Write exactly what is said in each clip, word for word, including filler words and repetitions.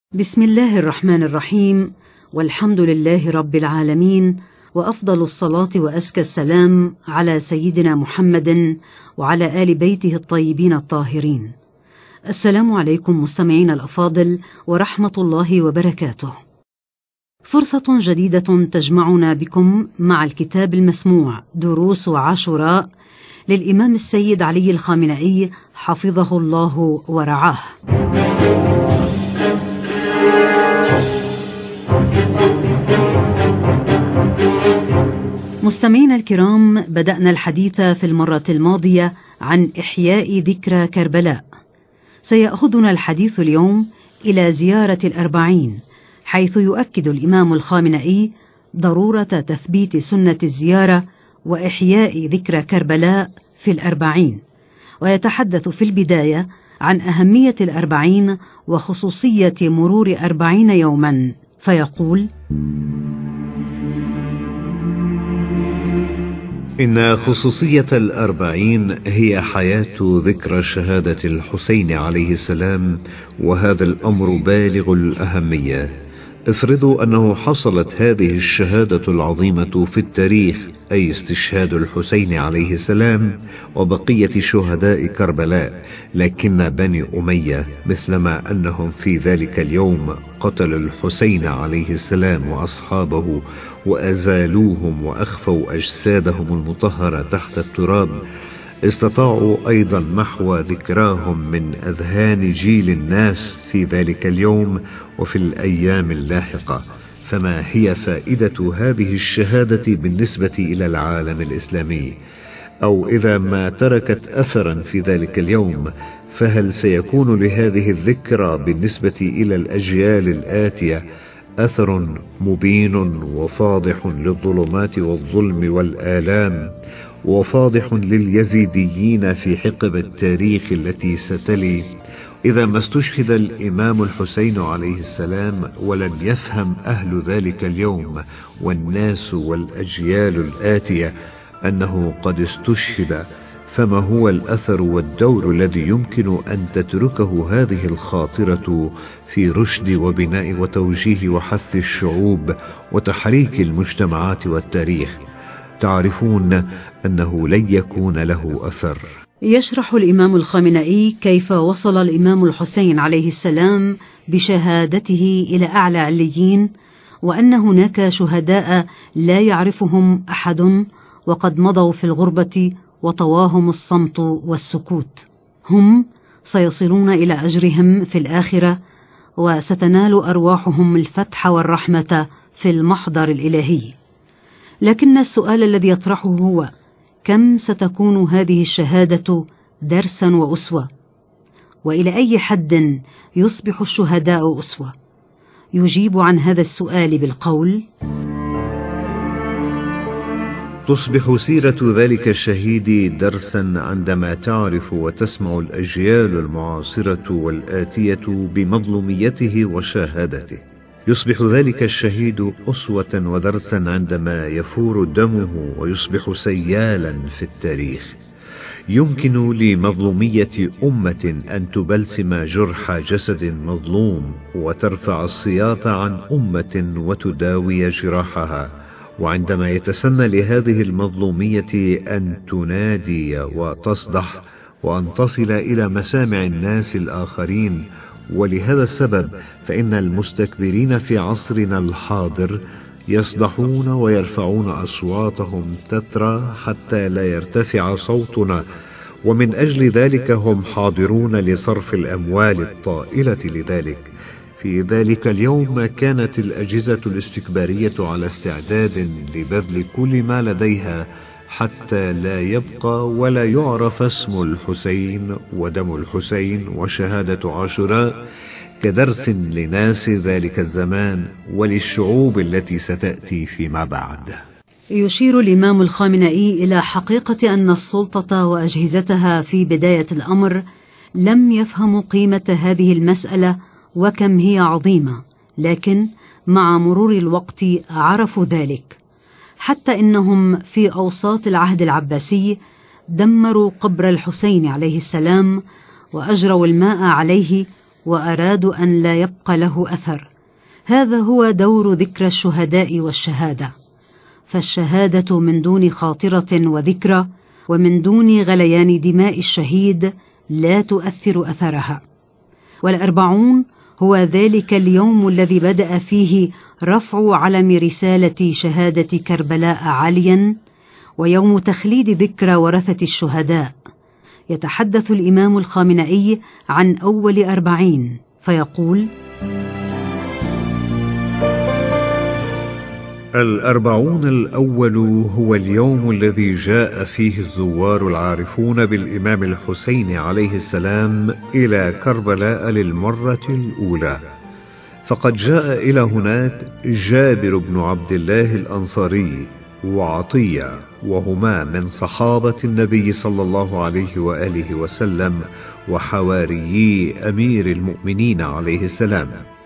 بسم الله الرحمن الرحيم، والحمد لله رب العالمين، وأفضل الصلاة وأزكى السلام على سيدنا محمد وعلى آل بيته الطيبين الطاهرين. السلام عليكم مستمعين الأفاضل ورحمة الله وبركاته. فرصة جديدة تجمعنا بكم مع الكتاب المسموع دروس عاشوراء للإمام السيد علي الخامنئي حفظه الله ورعاه. مستمعينا الكرام، بدأنا الحديث في المرة الماضية عن إحياء ذكرى كربلاء. سيأخذنا الحديث اليوم إلى زيارة الأربعين، حيث يؤكد الإمام الخامنئي ضرورة تثبيت سنة الزيارة وإحياء ذكرى كربلاء في الأربعين، ويتحدث في البداية عن أهمية الأربعين وخصوصية مرور أربعين يوما، فيقول: إن خصوصية الأربعين هي حياة ذكرى شهادة الحسين عليه السلام، وهذا الأمر بالغ الأهمية. افرضوا أنه حصلت هذه الشهادة العظيمة في التاريخ، أي استشهاد الحسين عليه السلام وبقية شهداء كربلاء، لكن بني أمية مثلما أنهم في ذلك اليوم قتلوا الحسين عليه السلام وأصحابه وأزالوهم وأخفوا أجسادهم المطهرة تحت التراب، استطاعوا أيضا محو ذكراهم من أذهان جيل الناس في ذلك اليوم وفي الأيام اللاحقة. فما هي فائدة هذه الشهادة بالنسبة إلى العالم الإسلامي؟ أو إذا ما تركت أثرا في ذلك اليوم، فهل سيكون لهذه الذكرى بالنسبة إلى الأجيال الآتية أثر مبين وفاضح للظلمات والظلم والآلام، وفاضح لليزيديين في حقب التاريخ التي ستلي، إذا ما استشهد الإمام الحسين عليه السلام ولم يفهم أهل ذلك اليوم والناس والأجيال الآتية أنه قد استشهد؟ فما هو الأثر والدور الذي يمكن أن تتركه هذه الخاطرة في رشد وبناء وتوجيه وحث الشعوب وتحريك المجتمعات والتاريخ؟ تعرفون أنه لن يكون له أثر. يشرح الإمام الخامنئي كيف وصل الإمام الحسين عليه السلام بشهادته إلى أعلى عليين، وأن هناك شهداء لا يعرفهم أحد وقد مضوا في الغربة وطواهم الصمت والسكوت. هم سيصلون إلى أجرهم في الآخرة، وستنال أرواحهم الفتح والرحمة في المحضر الإلهي. لكن السؤال الذي يطرحه هو: كم ستكون هذه الشهادة درسا وأسوة؟ وإلى أي حد يصبح الشهداء أسوة؟ يجيب عن هذا السؤال بالقول: تصبح سيرة ذلك الشهيد درسا عندما تعرف وتسمع الأجيال المعاصرة والآتية بمظلوميته وشهادته. يصبح ذلك الشهيد أسوة ودرسا عندما يفور دمه ويصبح سيالا في التاريخ. يمكن لمظلومية أمة أن تبلسم جرح جسد مظلوم وترفع السياط عن أمة وتداوي جراحها، وعندما يتسنى لهذه المظلومية أن تنادي وتصدح وأن تصل إلى مسامع الناس الآخرين. ولهذا السبب فإن المستكبرين في عصرنا الحاضر يصدحون ويرفعون أصواتهم تترى حتى لا يرتفع صوتنا، ومن أجل ذلك هم حاضرون لصرف الأموال الطائلة لذلك. في ذلك اليوم كانت الأجهزة الاستكبارية على استعداد لبذل كل ما لديها حتى لا يبقى ولا يعرف اسم الحسين ودم الحسين وشهادة عاشوراء كدرس لناس ذلك الزمان وللشعوب التي ستأتي فيما بعد. يشير الإمام الخامنئي إلى حقيقة أن السلطة وأجهزتها في بداية الأمر لم يفهموا قيمة هذه المسألة وكم هي عظيمة، لكن مع مرور الوقت عرفوا ذلك، حتى إنهم في أوساط العهد العباسي دمروا قبر الحسين عليه السلام وأجروا الماء عليه وأرادوا أن لا يبقى له أثر. هذا هو دور ذكرى الشهداء والشهادة، فالشهادة من دون خاطرة وذكرى ومن دون غليان دماء الشهيد لا تؤثر أثرها. والأربعون هو ذلك اليوم الذي بدأ فيه رفع علم رسالة شهادة كربلاء عاليا، ويوم تخليد ذكرى ورثة الشهداء. يتحدث الإمام الخامنئي عن أول أربعين فيقول: الأربعون الأول هو اليوم الذي جاء فيه الزوار العارفون بالإمام الحسين عليه السلام إلى كربلاء للمرة الأولى، فقد جاء إلى هناك جابر بن عبد الله الأنصاري وعطية، وهما من صحابة النبي صلى الله عليه وآله وسلم وحواريي أمير المؤمنين عليه السلام.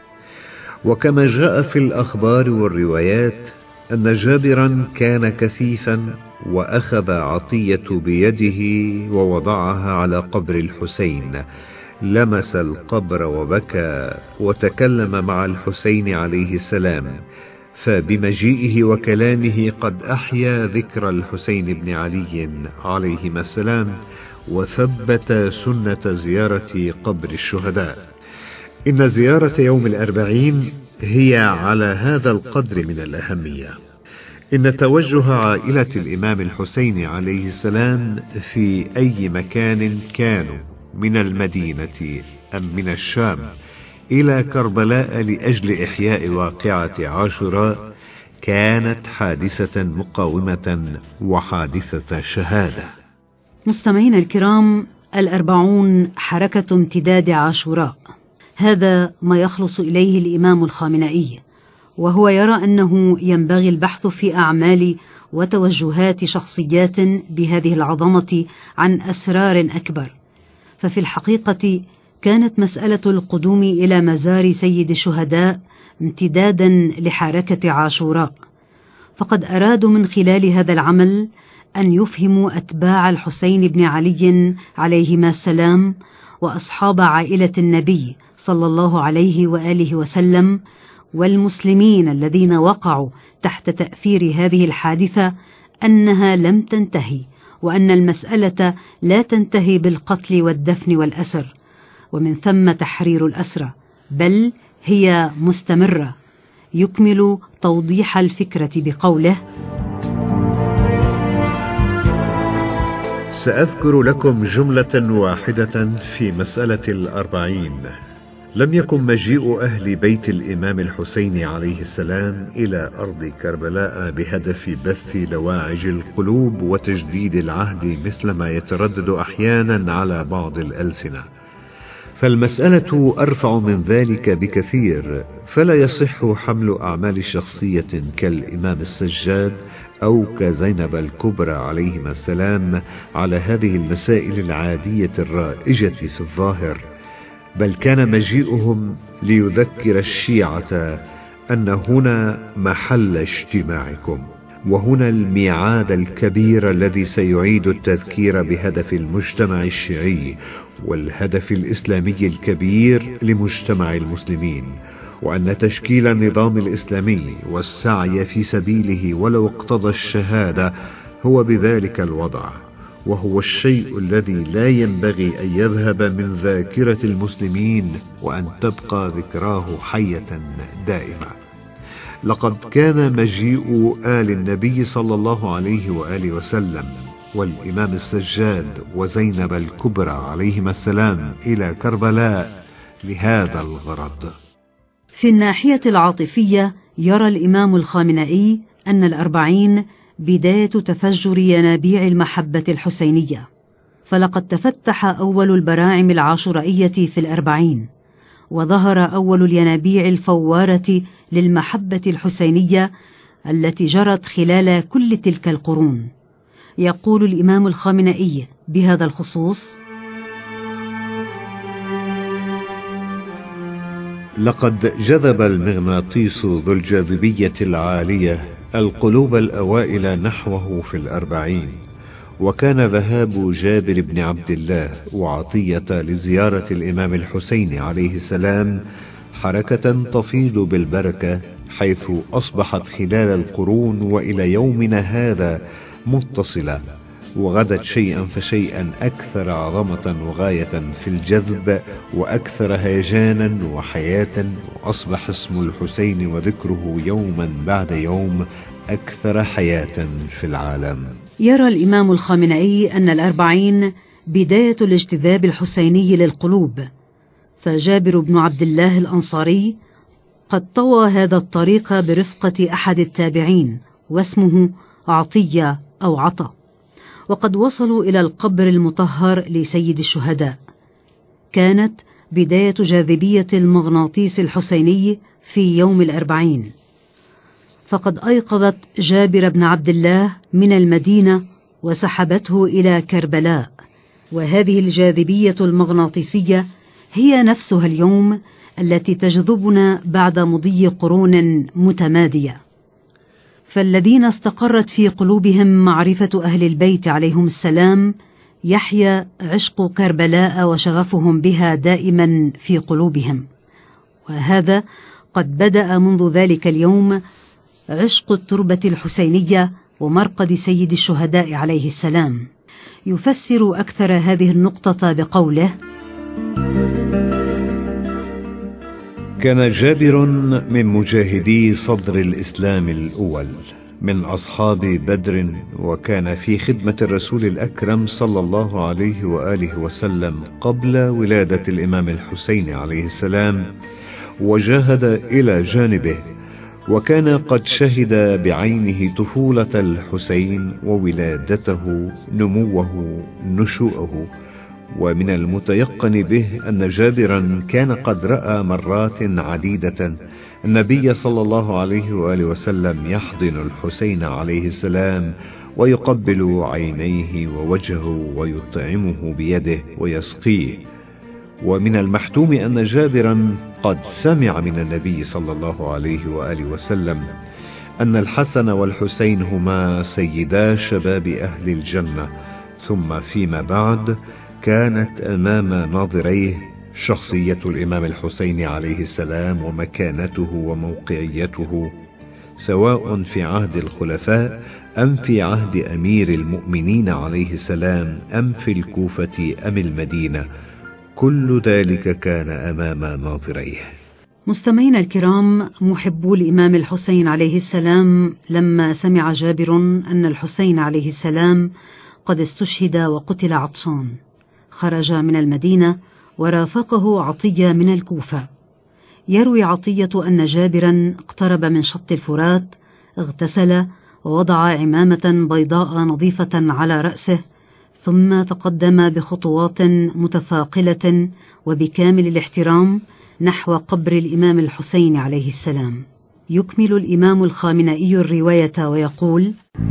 وكما جاء في الأخبار والروايات أن جابرا كان كثيفا، وأخذ عطية بيده ووضعها على قبر الحسين، لمس القبر وبكى وتكلم مع الحسين عليه السلام، فبمجيئه وكلامه قد أحيا ذكر الحسين بن علي عليهما السلام، وثبت سنة زيارة قبر الشهداء. إن زيارة يوم الأربعين هي على هذا القدر من الأهمية، إن توجه عائلة الإمام الحسين عليه السلام في أي مكان كانوا من المدينة أم من الشام إلى كربلاء لأجل إحياء واقعة عاشوراء كانت حادثة مقاومة وحادثة شهادة. مستمعين الكرام، الأربعون حركة امتداد عاشوراء، هذا ما يخلص إليه الإمام الخامنئي، وهو يرى أنه ينبغي البحث في أعمال وتوجهات شخصيات بهذه العظمة عن أسرار أكبر. ففي الحقيقة كانت مسألة القدوم إلى مزار سيد الشهداء امتدادا لحركة عاشوراء، فقد أرادوا من خلال هذا العمل أن يفهموا أتباع الحسين بن علي عليهما السلام وأصحاب عائلة النبي صلى الله عليه وآله وسلم والمسلمين الذين وقعوا تحت تأثير هذه الحادثة أنها لم تنتهي، وأن المسألة لا تنتهي بالقتل والدفن والأسر ومن ثم تحرير الأسرى، بل هي مستمرة. يكمل توضيح الفكرة بقوله: سأذكر لكم جملة واحدة في مسألة الأربعين. لم يكن مجيء أهل بيت الإمام الحسين عليه السلام إلى أرض كربلاء بهدف بث لواعج القلوب وتجديد العهد مثل ما يتردد أحيانا على بعض الألسنة، فالمسألة أرفع من ذلك بكثير. فلا يصح حمل أعمال شخصية كالإمام السجاد أو كزينب الكبرى عليهما السلام على هذه المسائل العادية الرائجة في الظاهر، بل كان مجيئهم ليذكر الشيعة أن هنا محل اجتماعكم، وهنا الميعاد الكبير الذي سيعيد التذكير بهدف المجتمع الشيعي والهدف الإسلامي الكبير لمجتمع المسلمين، وأن تشكيل النظام الإسلامي والسعي في سبيله ولو اقتضى الشهادة هو بذلك الوضع، وهو الشيء الذي لا ينبغي أن يذهب من ذاكرة المسلمين، وأن تبقى ذكراه حية دائمة. لقد كان مجيء آل النبي صلى الله عليه وآله وسلم والإمام السجاد وزينب الكبرى عليهما السلام إلى كربلاء لهذا الغرض. في الناحية العاطفية يرى الإمام الخامنئي أن الأربعين بداية تفجر ينابيع المحبة الحسينية، فلقد تفتح أول البراعم العاشورائية في الأربعين، وظهر أول الينابيع الفوارة للمحبة الحسينية التي جرت خلال كل تلك القرون. يقول الإمام الخامنئي بهذا الخصوص: لقد جذب المغناطيس ذو الجاذبية العالية القلوب الأوائل نحوه في الأربعين، وكان ذهاب جابر بن عبد الله وعطية لزيارة الإمام الحسين عليه السلام حركة تفيض بالبركة، حيث أصبحت خلال القرون وإلى يومنا هذا متصلة، وغدت شيئا فشيئا أكثر عظمة وغاية في الجذب وأكثر هيجانا وحياة، وأصبح اسم الحسين وذكره يوما بعد يوم أكثر حياة في العالم. يرى الإمام الخامنئي أن الأربعين بداية الاجتذاب الحسيني للقلوب، فجابر بن عبد الله الأنصاري قد طوى هذا الطريق برفقة أحد التابعين واسمه عطية أو عطا، وقد وصلوا إلى القبر المطهر لسيد الشهداء. كانت بداية جاذبية المغناطيس الحسيني في يوم الأربعين، فقد أيقظت جابر بن عبد الله من المدينة وسحبته إلى كربلاء، وهذه الجاذبية المغناطيسية هي نفسها اليوم التي تجذبنا بعد مضي قرون متمادية. فالذين استقرت في قلوبهم معرفة أهل البيت عليهم السلام يحيا عشق كربلاء وشغفهم بها دائما في قلوبهم، وهذا قد بدأ منذ ذلك اليوم عشق التربة الحسينية ومرقد سيد الشهداء عليه السلام. يفسر أكثر هذه النقطة بقوله: كان جابر من مجاهدي صدر الإسلام الأول من أصحاب بدر، وكان في خدمة الرسول الأكرم صلى الله عليه وآله وسلم قبل ولادة الإمام الحسين عليه السلام، وجاهد إلى جانبه، وكان قد شهد بعينه طفولة الحسين وولادته، نموه، نشوءه. ومن المتيقن به أن جابرا كان قد رأى مرات عديدة النبي صلى الله عليه وآله وسلم يحضن الحسين عليه السلام ويقبل عينيه ووجهه ويطعمه بيده ويسقيه. ومن المحتوم أن جابرا قد سمع من النبي صلى الله عليه وآله وسلم أن الحسن والحسين هما سيدا شباب أهل الجنة، ثم فيما بعد كانت أمام ناظريه شخصية الإمام الحسين عليه السلام ومكانته وموقعيته، سواء في عهد الخلفاء أم في عهد أمير المؤمنين عليه السلام أم في الكوفة أم المدينة، كل ذلك كان أمام ناظريه. مستمعينا الكرام، محبو الإمام الحسين عليه السلام لما سمع جابر أن الحسين عليه السلام قد استشهد وقتل عطشان، خرج من المدينة ورافقه عطية من الكوفة. يروي عطية أن جابرا اقترب من شط الفرات، اغتسل ووضع عمامة بيضاء نظيفة على رأسه، ثم تقدم بخطوات متثاقلة وبكامل الاحترام نحو قبر الإمام الحسين عليه السلام. يكمل الإمام الخامنئي الرواية ويقول: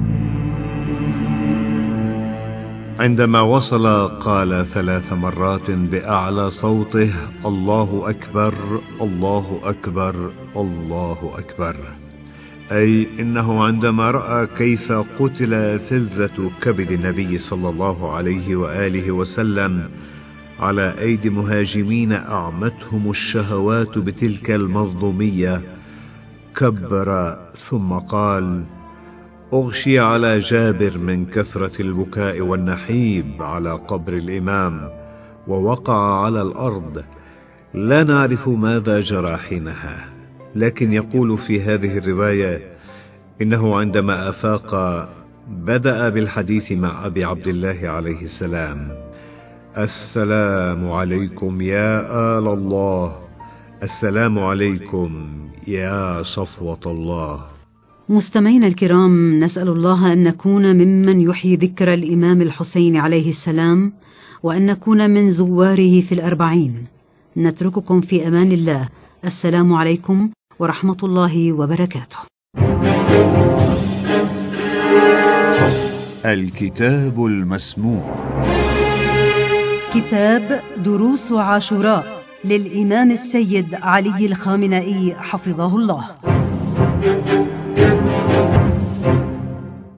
عندما وصل قال ثلاث مرات بأعلى صوته: الله أكبر، الله أكبر، الله أكبر. أي إنه عندما رأى كيف قتل فلذة كبد النبي صلى الله عليه وآله وسلم على أيدي مهاجمين أعمتهم الشهوات بتلك المظلومية، كبر ثم قال: أغشي على جابر من كثرة البكاء والنحيب على قبر الإمام، ووقع على الأرض. لا نعرف ماذا جرى حينها، لكن يقول في هذه الرواية إنه عندما أفاق بدأ بالحديث مع أبي عبد الله عليه السلام: السلام عليكم يا آل الله، السلام عليكم يا صفوة الله. مستمعينا الكرام، نسأل الله أن نكون ممن يحيي ذكر الإمام الحسين عليه السلام، وأن نكون من زواره في الأربعين. نترككم في أمان الله. السلام عليكم ورحمة الله وبركاته. الكتاب المسموع، كتاب دروس عاشوراء للإمام السيد علي الخامنئي حفظه الله.